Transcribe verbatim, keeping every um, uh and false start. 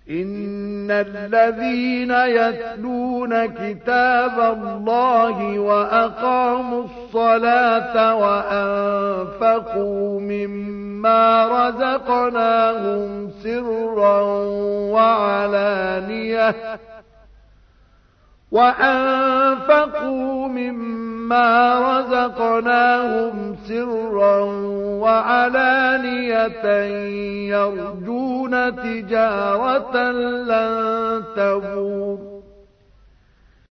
إن الذين يتلون كتاب الله وأقاموا الصلاة وأنفقوا مما رزقناهم سرا وعلانية وأنفقوا مما رزقناهم سرا وعلانية يرجون تجارة لن تبور